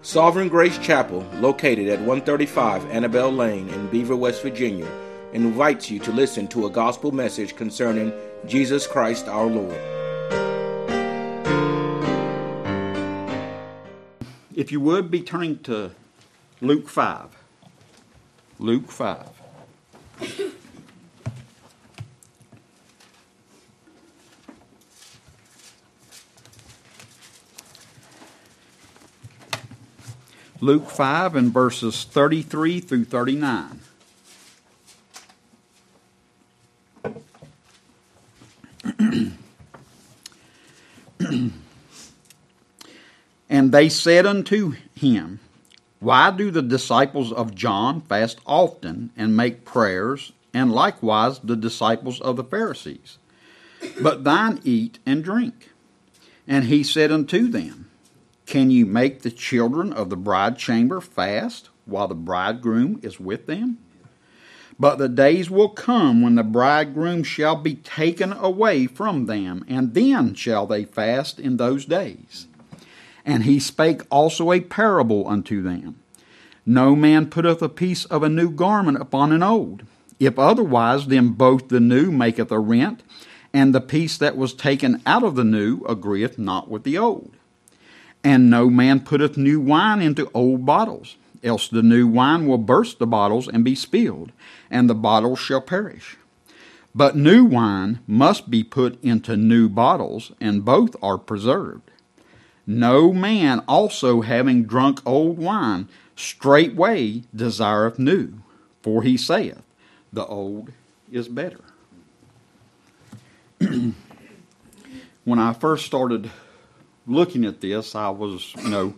Sovereign Grace Chapel, located at 135 Annabelle Lane in Beaver, West Virginia, invites you to listen to a gospel message concerning Jesus Christ our Lord. If you would be turning to Luke 5. Luke 5. Luke 5 and verses 33 through 39. And they said unto him, Why do the disciples of John fast often and make prayers, and likewise the disciples of the Pharisees? But thine eat and drink. And he said unto them, Can you make the children of the bride chamber fast while the bridegroom is with them? But the days will come when the bridegroom shall be taken away from them, and then shall they fast in those days. And he spake also a parable unto them. No man putteth a piece of a new garment upon an old. If otherwise, then both the new maketh a rent, and the piece that was taken out of the new agreeth not with the old. And no man putteth new wine into old bottles, else the new wine will burst the bottles and be spilled, and the bottles shall perish. But new wine must be put into new bottles, and both are preserved. No man also having drunk old wine straightway desireth new, for he saith, The old is better. When I first started looking at this, I was,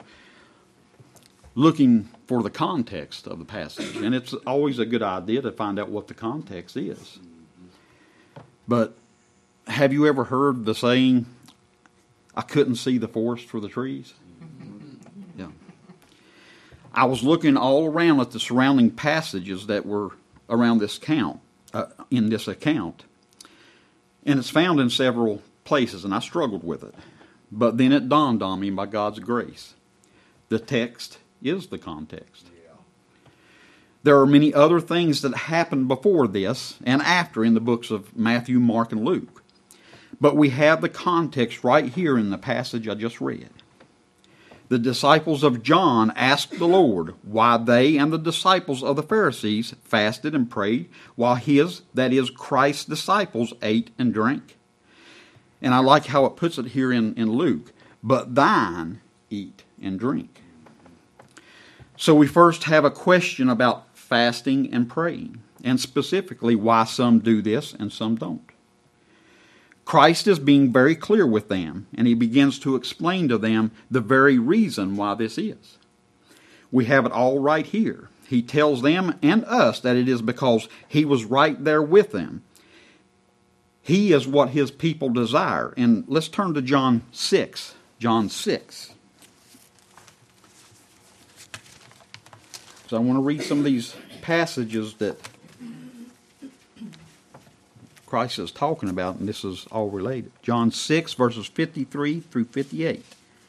looking for the context of the passage. And it's always a good idea to find out what the context is. But have you ever heard the saying, I couldn't see the forest for the trees? Yeah. I was looking all around at the surrounding passages that were around this in this account. And it's found in several places, and I struggled with it. But then it dawned on me by God's grace. The text is the context. There are many other things that happened before this and after in the books of Matthew, Mark, and Luke. But we have the context right here in the passage I just read. The disciples of John asked the Lord why they and the disciples of the Pharisees fasted and prayed while his, that is, Christ's disciples, ate and drank. And I like how it puts it here in Luke. But thine eat and drink. So we first have a question about fasting and praying, and specifically why some do this and some don't. Christ is being very clear with them, and he begins to explain to them the very reason why this is. We have it all right here. He tells them and us that it is because he was right there with them. He is what his people desire. And let's turn to John 6. John 6. So I want to read some of these passages that Christ is talking about, and this is all related. John 6, verses 53 through 58.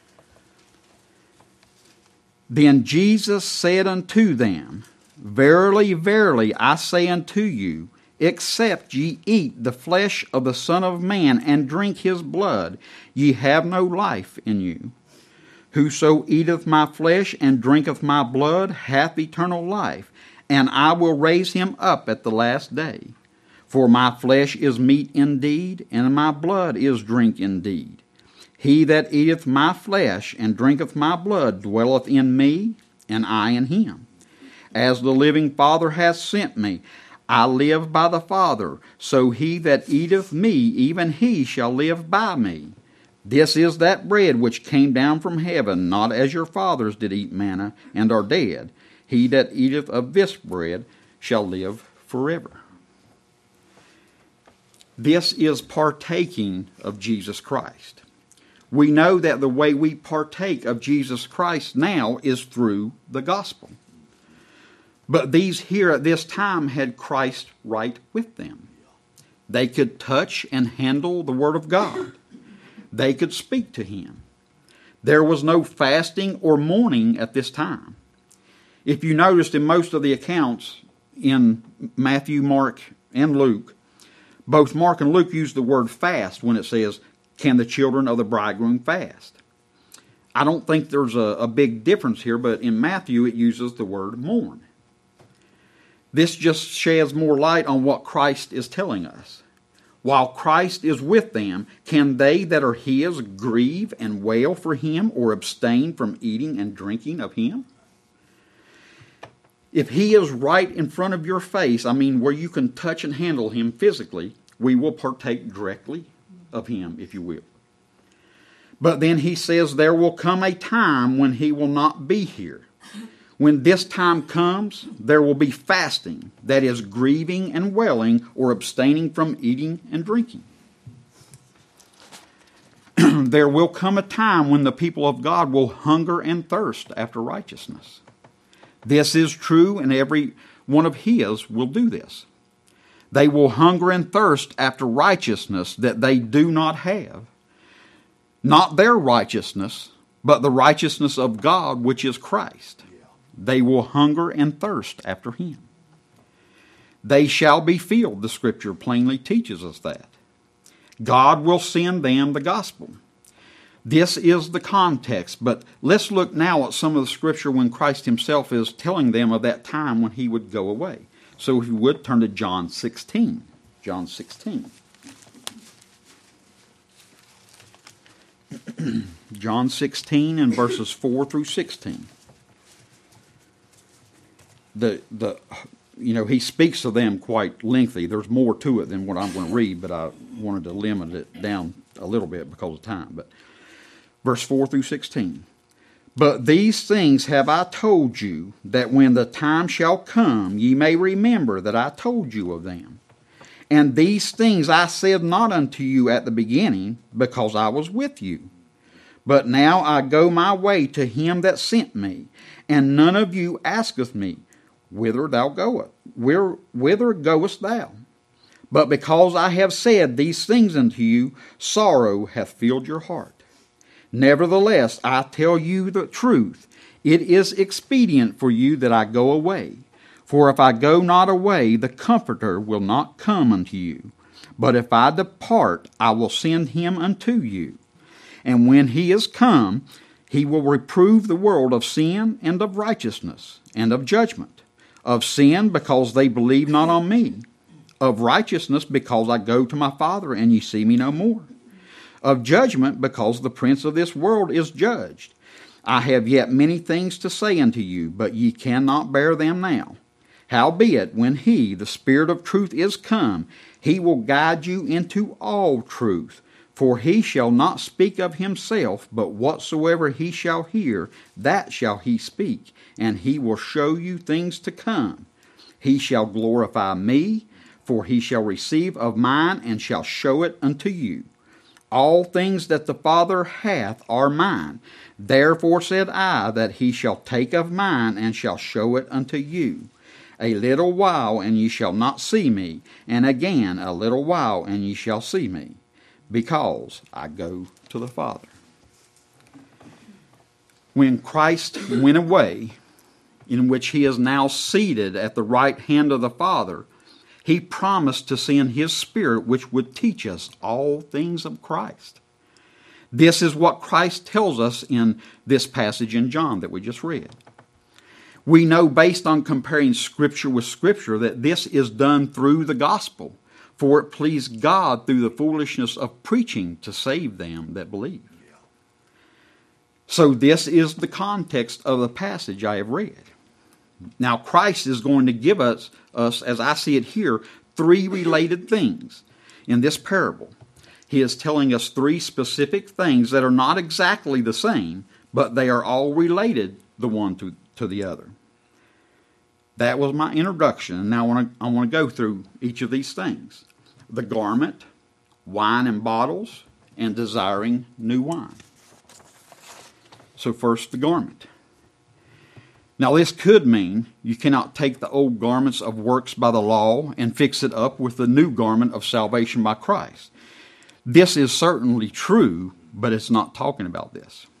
Then Jesus said unto them, Verily, verily, I say unto you, except ye eat the flesh of the Son of Man and drink his blood, ye have no life in you. Whoso eateth my flesh and drinketh my blood hath eternal life, and I will raise him up at the last day. For my flesh is meat indeed, and my blood is drink indeed. He that eateth my flesh and drinketh my blood dwelleth in me, and I in him. As the living Father hath sent me, I live by the Father, so he that eateth me, even he shall live by me. This is that bread which came down from heaven, not as your fathers did eat manna, and are dead. He that eateth of this bread shall live forever. This is partaking of Jesus Christ. We know that the way we partake of Jesus Christ now is through the gospel. But these here at this time had Christ right with them. They could touch and handle the Word of God. They could speak to him. There was no fasting or mourning at this time. If you noticed in most of the accounts in Matthew, Mark, and Luke, both Mark and Luke use the word fast when it says, "Can the children of the bridegroom fast?" I don't think there's a big difference here, but in Matthew it uses the word mourn. This just sheds more light on what Christ is telling us. While Christ is with them, can they that are his grieve and wail for him or abstain from eating and drinking of him? If he is right in front of your face, where you can touch and handle him physically, we will partake directly of him, if you will. But then he says there will come a time when he will not be here. When this time comes, there will be fasting, that is, grieving and wailing or abstaining from eating and drinking. There will come a time when the people of God will hunger and thirst after righteousness. This is true, and every one of his will do this. They will hunger and thirst after righteousness that they do not have. Not their righteousness, but the righteousness of God, which is Christ. They will hunger and thirst after him. They shall be filled, the Scripture plainly teaches us that. God will send them the gospel. This is the context, but let's look now at some of the Scripture when Christ himself is telling them of that time when he would go away. So if you would, turn to John 16. John 16. John 16 and verses 4 through 16. He speaks to them quite lengthy. There's more to it than what I'm going to read, but I wanted to limit it down a little bit because of time. But verse 4 through 16. But these things have I told you, that when the time shall come, ye may remember that I told you of them. And these things I said not unto you at the beginning, because I was with you. But now I go my way to him that sent me, and none of you asketh me, Whither goest thou? But because I have said these things unto you, sorrow hath filled your heart. Nevertheless, I tell you the truth. It is expedient for you that I go away. For if I go not away, the Comforter will not come unto you. But if I depart, I will send him unto you. And when he is come, he will reprove the world of sin and of righteousness and of judgment. Of sin, because they believe not on me. Of righteousness, because I go to my Father, and ye see me no more. Of judgment, because the prince of this world is judged. I have yet many things to say unto you, but ye cannot bear them now. Howbeit, when he, the Spirit of truth, is come, he will guide you into all truth. For he shall not speak of himself, but whatsoever he shall hear, that shall he speak, and he will show you things to come. He shall glorify me, for he shall receive of mine, and shall show it unto you. All things that the Father hath are mine. Therefore said I, that he shall take of mine, and shall show it unto you. A little while, and ye shall not see me, and again a little while, and ye shall see me, because I go to the Father. When Christ went away, in which he is now seated at the right hand of the Father, he promised to send his Spirit, which would teach us all things of Christ. This is what Christ tells us in this passage in John that we just read. We know, based on comparing Scripture with Scripture, that this is done through the gospel, for it pleased God through the foolishness of preaching to save them that believe. So this is the context of the passage I have read. Now Christ is going to give us, as I see it here, three related things in this parable. He is telling us three specific things that are not exactly the same, but they are all related the one to the other. That was my introduction, and now I want to go through each of these things. The garment, wine and bottles, and desiring new wine. So first, the garment. Now this could mean you cannot take the old garments of works by the law and fix it up with the new garment of salvation by Christ. This is certainly true, but it's not talking about this.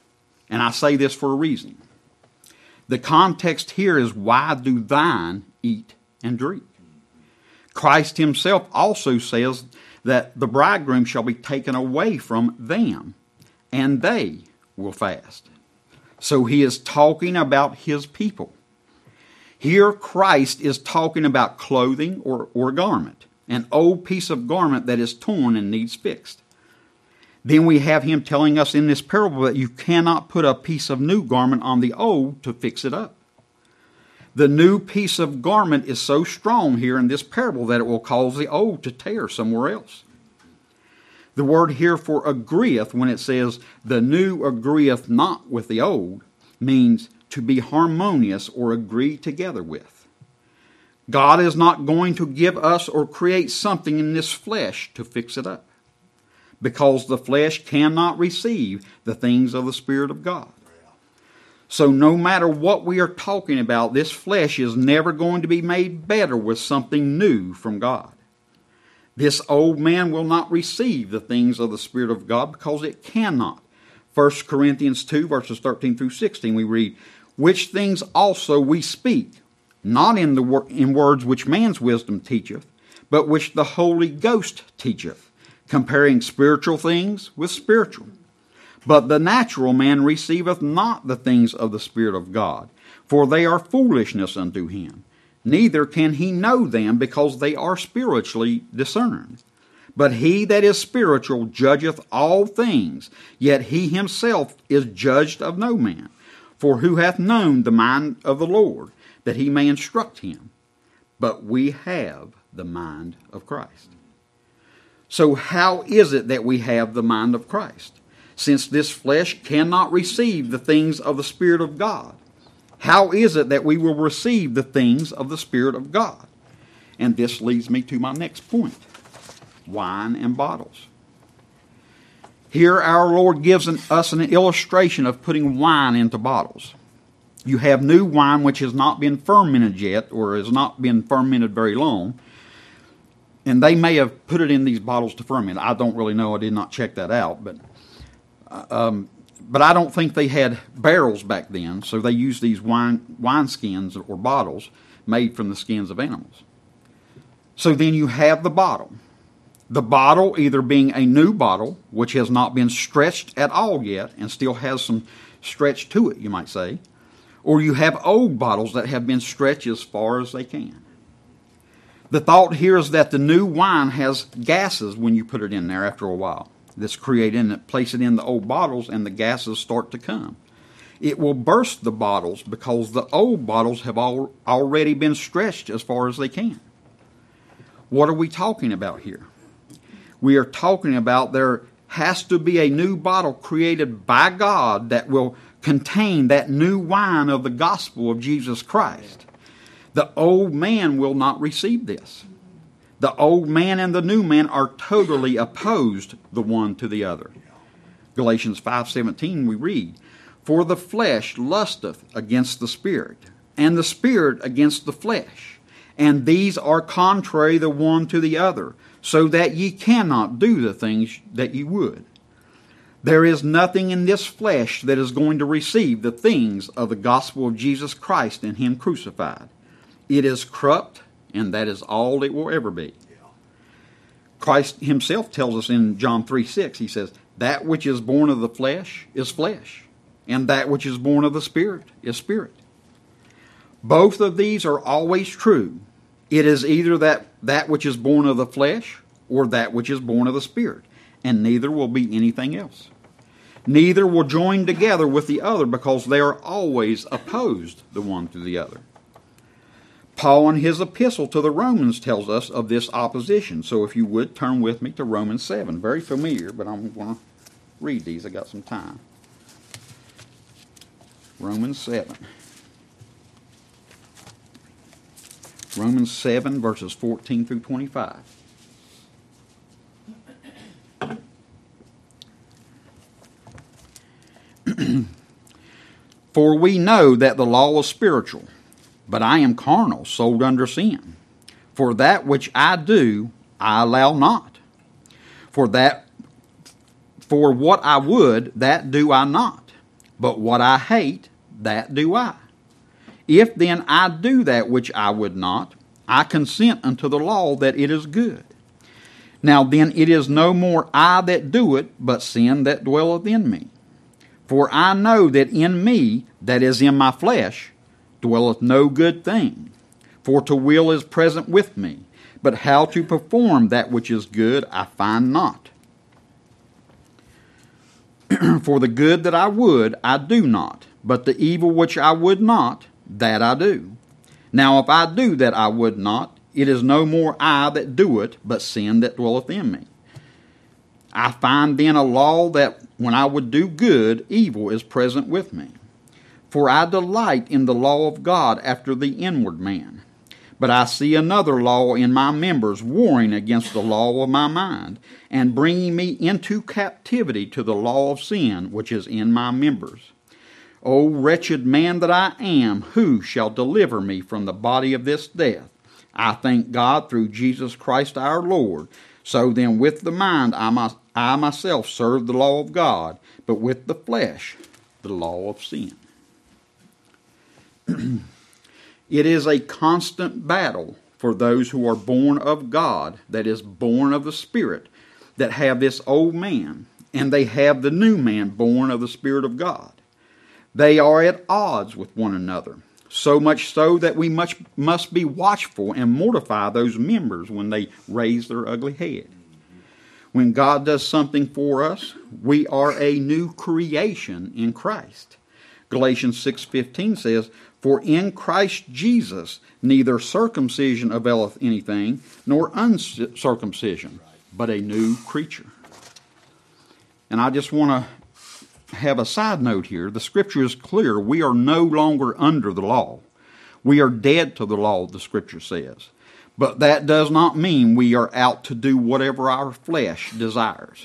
And I say this for a reason. The context here is, why do thine eat and drink? Christ himself also says that the bridegroom shall be taken away from them, and they will fast. So he is talking about his people. Here Christ is talking about clothing or garment, an old piece of garment that is torn and needs fixed. Then we have him telling us in this parable that you cannot put a piece of new garment on the old to fix it up. The new piece of garment is so strong here in this parable that it will cause the old to tear somewhere else. The word here for agreeth, when it says the new agreeth not with the old, means to be harmonious or agree together with. God is not going to give us or create something in this flesh to fix it up, because the flesh cannot receive the things of the Spirit of God. So no matter what we are talking about, this flesh is never going to be made better with something new from God. This old man will not receive the things of the Spirit of God because it cannot. 1 Corinthians 2 verses 13 through 16 we read, which things also we speak, not in words which man's wisdom teacheth, but which the Holy Ghost teacheth, comparing spiritual things with spiritual. But the natural man receiveth not the things of the Spirit of God, for they are foolishness unto him. Neither can he know them, because they are spiritually discerned. But he that is spiritual judgeth all things, yet he himself is judged of no man. For who hath known the mind of the Lord, that he may instruct him? But we have the mind of Christ. So how is it that we have the mind of Christ? Since this flesh cannot receive the things of the Spirit of God, how is it that we will receive the things of the Spirit of God? And this leads me to my next point. Wine and bottles. Here our Lord gives us an illustration of putting wine into bottles. You have new wine which has not been fermented yet, or has not been fermented very long, and they may have put it in these bottles to ferment. I don't really know. I did not check that out, but I don't think they had barrels back then, so they used these wine skins or bottles made from the skins of animals. So then you have the bottle. The bottle either being a new bottle, which has not been stretched at all yet and still has some stretch to it, you might say, or you have old bottles that have been stretched as far as they can. The thought here is that the new wine has gases when you put it in there after a while. That's created and place it in the old bottles, and the gases start to come. It will burst the bottles because the old bottles have already been stretched as far as they can. What are we talking about here? We are talking about there has to be a new bottle created by God that will contain that new wine of the gospel of Jesus Christ. The old man will not receive this. The old man and the new man are totally opposed the one to the other. Galatians 5:17 we read, for the flesh lusteth against the Spirit, and the Spirit against the flesh. And these are contrary the one to the other, so that ye cannot do the things that ye would. There is nothing in this flesh that is going to receive the things of the gospel of Jesus Christ and Him crucified. It is corrupt, and that is all it will ever be. Christ Himself tells us in John 3:6, He says, that which is born of the flesh is flesh, and that which is born of the Spirit is spirit. Both of these are always true. It is either that which is born of the flesh or that which is born of the Spirit, and neither will be anything else. Neither will join together with the other, because they are always opposed the one to the other. Paul in his epistle to the Romans tells us of this opposition. So if you would, turn with me to Romans 7. Very familiar, but I'm going to read these. I got some time. Romans 7. Romans 7, verses 14 through 25. For we know that the law is spiritual, but I am carnal, sold under sin. For that which I do, I allow not. For what I would, that do I not. But what I hate, that do I. If then I do that which I would not, I consent unto the law that it is good. Now then it is no more I that do it, but sin that dwelleth in me. For I know that in me, that is in my flesh, dwelleth no good thing. For to will is present with me, but how to perform that which is good I find not. For the good that I would, I do not, but the evil which I would not, that I do. Now if I do that I would not, it is no more I that do it, but sin that dwelleth in me. I find then a law that when I would do good, evil is present with me. For I delight in the law of God after the inward man. But I see another law in my members, warring against the law of my mind, and bringing me into captivity to the law of sin which is in my members. O wretched man that I am, who shall deliver me from the body of this death? I thank God through Jesus Christ our Lord. So then with the mind I myself serve the law of God, but with the flesh the law of sin. It is a constant battle for those who are born of God, that is, born of the Spirit, that have this old man, and they have the new man born of the Spirit of God. They are at odds with one another, so much so that we must be watchful and mortify those members when they raise their ugly head. When God does something for us, we are a new creation in Christ. Galatians 6:15 says, For in Christ Jesus neither circumcision availeth anything, nor uncircumcision, but a new creature. And I just want to have a side note here. The Scripture is clear. We are no longer under the law. We are dead to the law, the Scripture says. But that does not mean we are out to do whatever our flesh desires.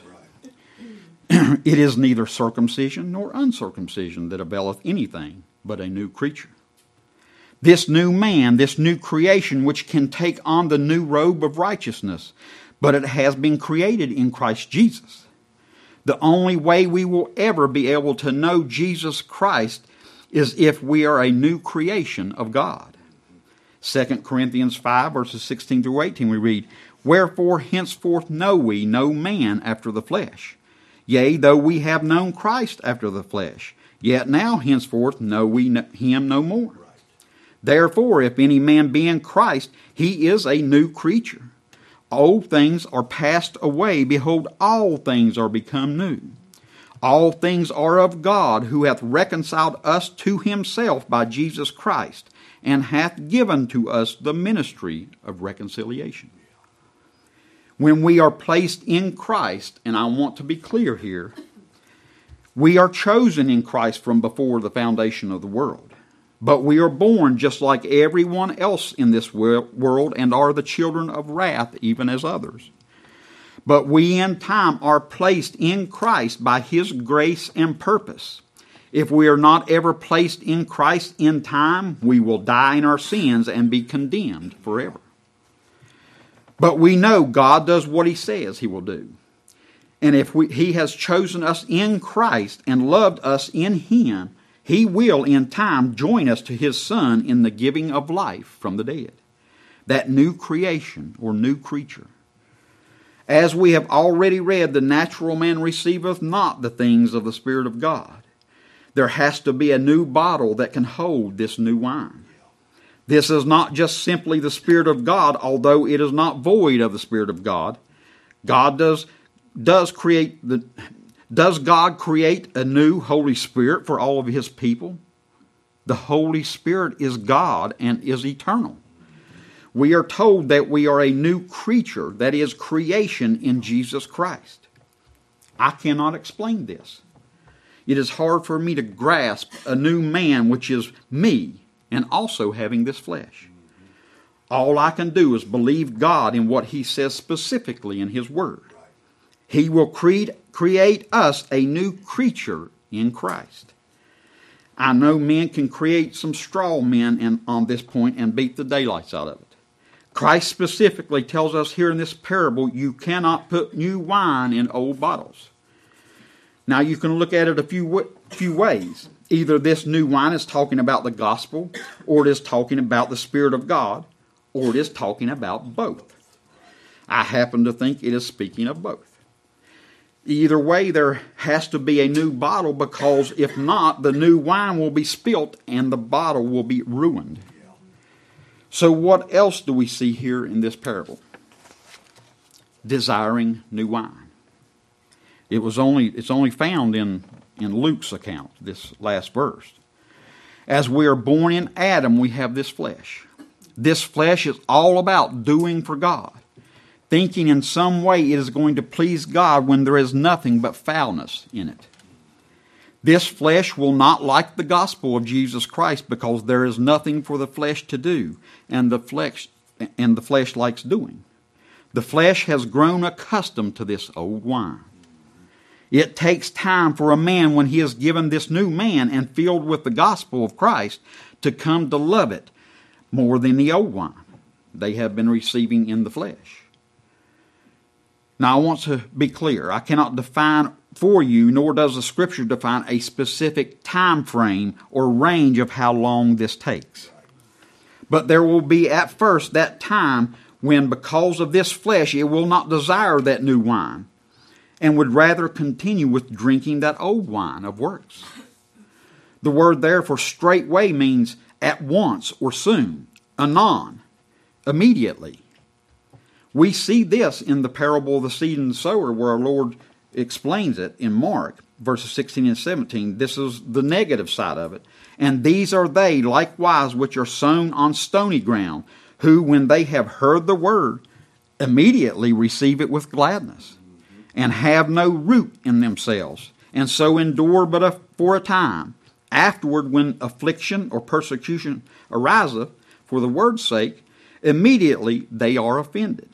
It is neither circumcision nor uncircumcision that availeth anything, but a new creature. This new man, this new creation, which can take on the new robe of righteousness, but it has been created in Christ Jesus. The only way we will ever be able to know Jesus Christ is if we are a new creation of God. 2 Corinthians 5, verses 16 through 18, we read, Wherefore henceforth know we no man after the flesh. Yea, though we have known Christ after the flesh, yet now henceforth know we him no more. Therefore, if any man be in Christ, he is a new creature. Old things are passed away. Behold, all things are become new. All things are of God, who hath reconciled us to himself by Jesus Christ, and hath given to us the ministry of reconciliation. When we are placed in Christ, and I want to be clear here, we are chosen in Christ from before the foundation of the world. But we are born just like everyone else in this world and are the children of wrath, even as others. But we in time are placed in Christ by his grace and purpose. If we are not ever placed in Christ in time, we will die in our sins and be condemned forever. But we know God does what he says he will do. And if he has chosen us in Christ and loved us in him, he will in time join us to his Son in the giving of life from the dead. That new creation or new creature. As we have already read, the natural man receiveth not the things of the Spirit of God. There has to be a new bottle that can hold this new wine. This is not just simply the Spirit of God, although it is not void of the Spirit of God. Does God create a new Holy Spirit for all of his people? The Holy Spirit is God and is eternal. We are told that we are a new creature, that is, creation in Jesus Christ. I cannot explain this. It is hard for me to grasp a new man, which is me, and also having this flesh. All I can do is believe God in what he says specifically in his word. He will create us a new creature in Christ. I know men can create some straw men on this point and beat the daylights out of it. Christ specifically tells us here in this parable, you cannot put new wine in old bottles. Now you can look at it a few ways. Either this new wine is talking about the gospel, or it is talking about the Spirit of God, or it is talking about both. I happen to think it is speaking of both. Either way, there has to be a new bottle, because if not, the new wine will be spilt and the bottle will be ruined. So what else do we see here in this parable? Desiring new wine. It's only found in Luke's account, this last verse. As we are born in Adam, we have this flesh. This flesh is all about doing for God, thinking in some way it is going to please God when there is nothing but foulness in it. This flesh will not like the gospel of Jesus Christ, because there is nothing for the flesh to do, and the flesh likes doing. The flesh has grown accustomed to this old wine. It takes time for a man, when he is given this new man and filled with the gospel of Christ, to come to love it more than the old wine they have been receiving in the flesh. Now I want to be clear. I cannot define for you, nor does the Scripture define a specific time frame or range of how long this takes. But there will be at first that time when, because of this flesh, it will not desire that new wine, and would rather continue with drinking that old wine of works. The word there for straightway means at once or soon, anon, immediately. We see this in the parable of the seed and the sower, where our Lord explains it in Mark, verses 16 and 17. This is the negative side of it. And these are they likewise which are sown on stony ground, who, when they have heard the word, immediately receive it with gladness, and have no root in themselves, and so endure but for a time. Afterward, when affliction or persecution ariseth for the word's sake, immediately they are offended.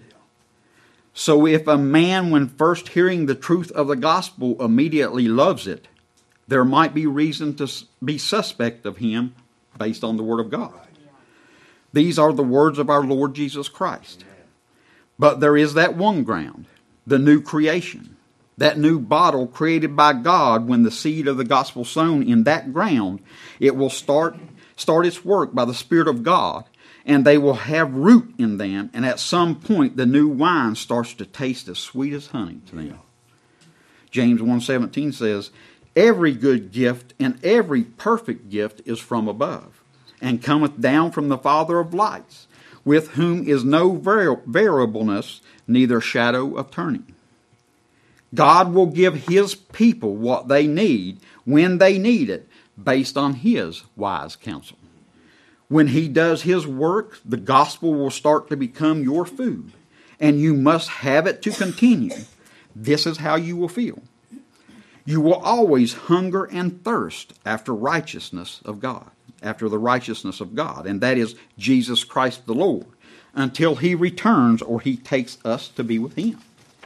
So if a man, when first hearing the truth of the gospel, immediately loves it, there might be reason to be suspect of him based on the word of God. These are the words of our Lord Jesus Christ. But there is that one ground, the new creation, that new bottle created by God. When the seed of the gospel sown in that ground, it will start its work by the Spirit of God, and they will have root in them, and at some point the new wine starts to taste as sweet as honey to them. James 1:17 says, "Every good gift and every perfect gift is from above, and cometh down from the Father of lights, with whom is no variableness, neither shadow of turning." God will give His people what they need when they need it, based on His wise counsel. When He does His work, the gospel will start to become your food, and you must have it to continue. This is how you will feel. You will always hunger and thirst after righteousness of God, after the righteousness of God, and that is Jesus Christ the Lord, until He returns or He takes us to be with Him.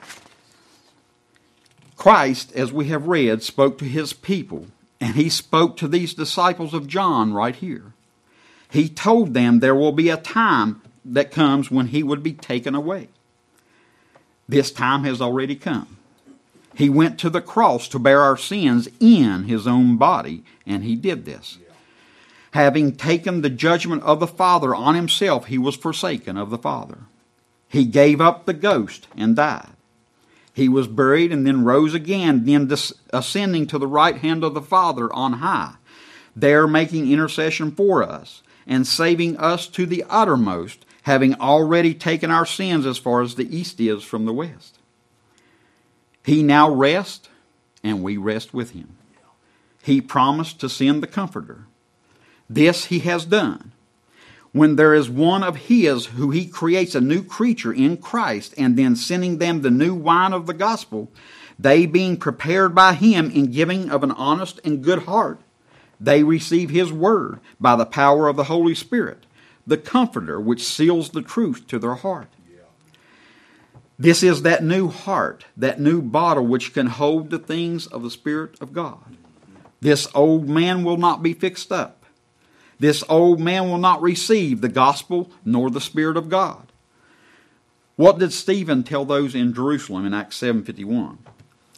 Christ, as we have read, spoke to His people, and He spoke to these disciples of John right here. He told them there will be a time that comes when He would be taken away. This time has already come. He went to the cross to bear our sins in His own body, and He did this. Having taken the judgment of the Father on Himself, He was forsaken of the Father. He gave up the ghost and died. He was buried and then rose again, then ascending to the right hand of the Father on high, there making intercession for us, and saving us to the uttermost, having already taken our sins as far as the east is from the west. He now rests, and we rest with Him. He promised to send the Comforter. This He has done. When there is one of His who He creates a new creature in Christ, and then sending them the new wine of the gospel, they being prepared by Him in giving of an honest and good heart, they receive His word by the power of the Holy Spirit, the Comforter which seals the truth to their heart. This is that new heart, that new bottle which can hold the things of the Spirit of God. This old man will not be fixed up. This old man will not receive the gospel nor the Spirit of God. What did Stephen tell those in Jerusalem in Acts 7:51?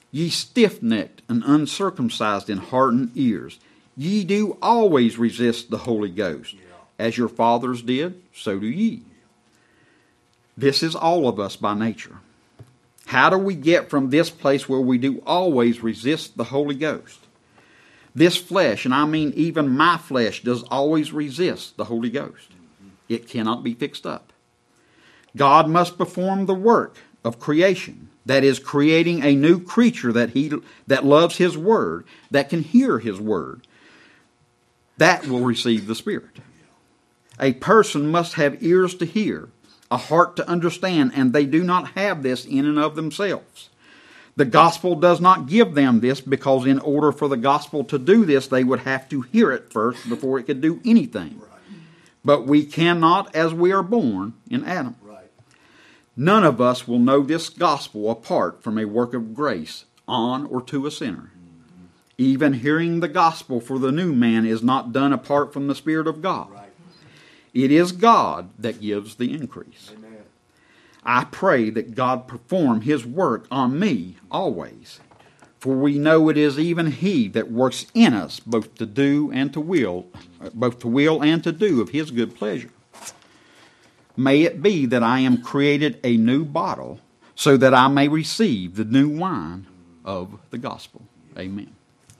Ye stiff-necked and uncircumcised in heart and ears, ye do always resist the Holy Ghost. As your fathers did, so do ye. This is all of us by nature. How do we get from this place where we do always resist the Holy Ghost? This flesh, and I mean even my flesh, does always resist the Holy Ghost. It cannot be fixed up. God must perform the work of creation, that is, creating a new creature that loves His Word, that can hear His Word. That will receive the Spirit. A person must have ears to hear, a heart to understand, and they do not have this in and of themselves. The gospel does not give them this, because in order for the gospel to do this, they would have to hear it first before it could do anything. But we cannot, as we are born in Adam. None of us will know this gospel apart from a work of grace on or to a sinner. Even hearing the gospel for the new man is not done apart from the Spirit of God. It is God that gives the increase. Amen. I pray that God perform His work on me always, for we know it is even He that works in us both to will and to do of His good pleasure. May it be that I am created a new bottle, so that I may receive the new wine of the gospel. Amen.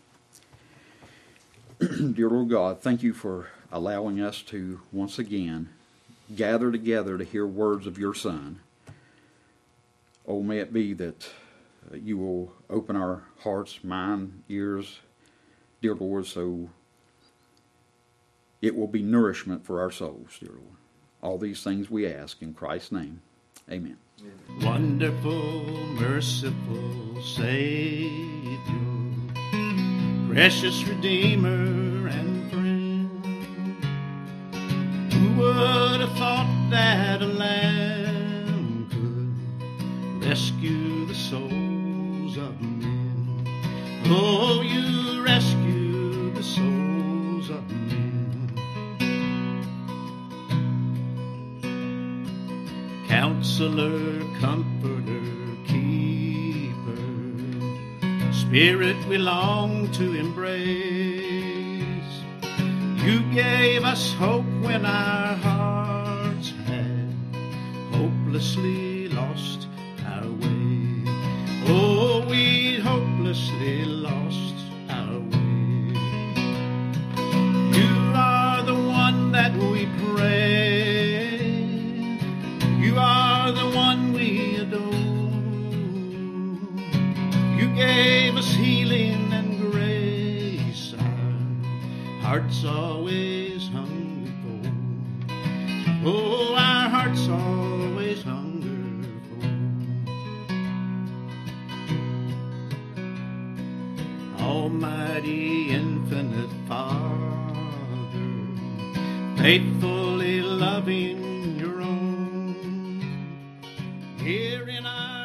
Dear Lord God, thank you for allowing us to once again gather together to hear words of your Son. Oh, may it be that you will open our hearts, mind, ears, dear Lord, so it will be nourishment for our souls, dear Lord. All these things we ask in Christ's name. Amen. Wonderful, merciful Savior, precious Redeemer and friend, who would have thought that a lamb could rescue the souls of men? Oh, you rescue the souls of men. Counselor, Comforter, Keeper, Spirit we long to embrace. You gave us hope when our hearts had hopelessly lost our way. Oh, we hopelessly lost our way. You are the one that we pray. You are the one we adore. You gave us healing and grace our hearts always hunger for. Oh, our hearts always hunger for. Almighty, infinite Father, faithfully loving your own. Here in our